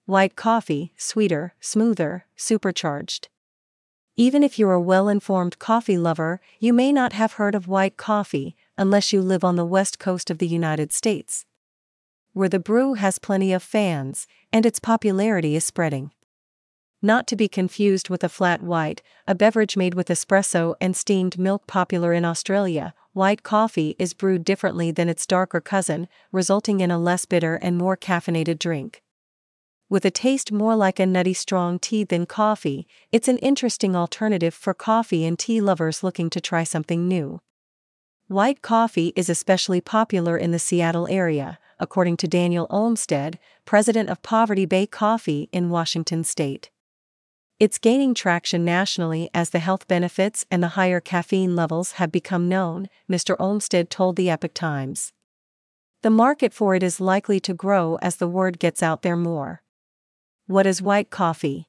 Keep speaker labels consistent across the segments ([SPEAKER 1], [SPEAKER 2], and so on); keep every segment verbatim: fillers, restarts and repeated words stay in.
[SPEAKER 1] White coffee, sweeter, smoother, supercharged. Even if you're a well-informed coffee lover, you may not have heard of white coffee unless you live on the west coast of the United States, where the brew has plenty of fans, and its popularity is spreading. Not to be confused with a flat white, a beverage made with espresso and steamed milk popular in Australia, white coffee is brewed differently than its darker cousin, resulting in a less bitter and more caffeinated drink. With a taste more like a nutty strong tea than coffee, it's an interesting alternative for coffee and tea lovers looking to try something new. White coffee is especially popular in the Seattle area, according to Daniel Olmstead, president of Poverty Bay Coffee in Washington state. It's gaining traction nationally as the health benefits and the higher caffeine levels have become known, Mister Olmstead told the Epoch Times. The market for it is likely to grow as the word gets out there more. What is white coffee?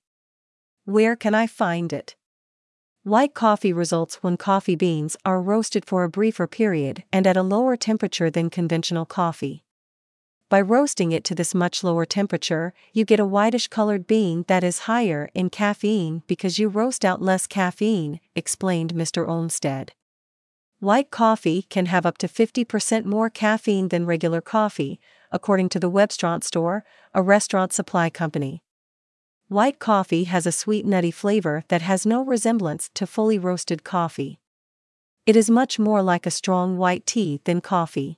[SPEAKER 1] Where can I find it? White coffee results when coffee beans are roasted for a briefer period and at a lower temperature than conventional coffee. By roasting it to this much lower temperature, you get a whitish-colored bean that is higher in caffeine because you roast out less caffeine, explained Mister Olmstead. White coffee can have up to fifty percent more caffeine than regular coffee, according to the Webstront Store, a restaurant supply company. White coffee has a sweet nutty flavor that has no resemblance to fully roasted coffee. It is much more like a strong white tea than coffee.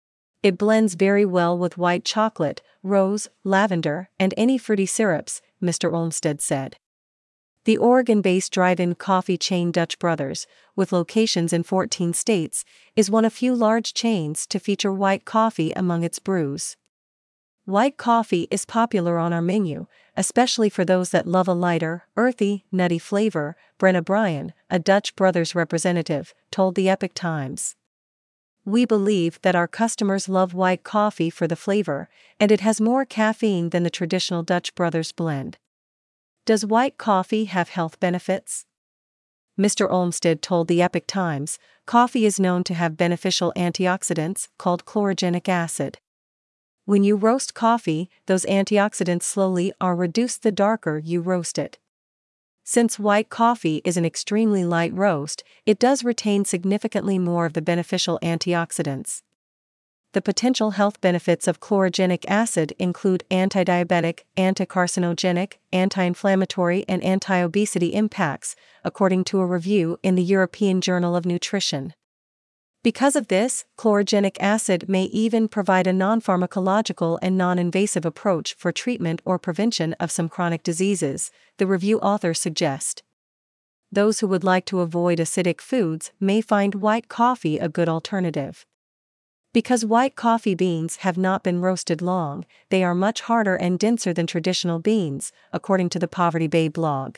[SPEAKER 1] It blends very well with white chocolate, rose, lavender, and any fruity syrups, Mister Olmstead said. The Oregon-based drive-in coffee chain Dutch Brothers, with locations in fourteen states, is one of few large chains to feature white coffee among its brews. White coffee is popular on our menu, especially for those that love a lighter, earthy, nutty flavor, Brenna Bryan, a Dutch Brothers representative, told the Epoch Times. We believe that our customers love white coffee for the flavor, and it has more caffeine than the traditional Dutch Brothers blend. Does white coffee have health benefits? Mister Olmstead told the Epoch Times, coffee is known to have beneficial antioxidants called chlorogenic acid. When you roast coffee, those antioxidants slowly are reduced the darker you roast it. Since white coffee is an extremely light roast, it does retain significantly more of the beneficial antioxidants. The potential health benefits of chlorogenic acid include anti-diabetic, anti-carcinogenic, anti-inflammatory and anti-obesity impacts, according to a review in the European Journal of Nutrition. Because of this, chlorogenic acid may even provide a non-pharmacological and non-invasive approach for treatment or prevention of some chronic diseases, the review authors suggest. Those who would like to avoid acidic foods may find white coffee a good alternative. Because white coffee beans have not been roasted long, they are much harder and denser than traditional beans, according to the Poverty Bay blog.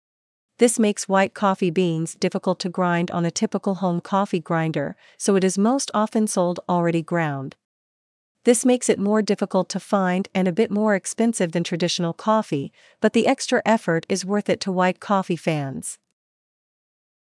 [SPEAKER 1] This makes white coffee beans difficult to grind on a typical home coffee grinder, so it is most often sold already ground. This makes it more difficult to find and a bit more expensive than traditional coffee, but the extra effort is worth it to white coffee fans.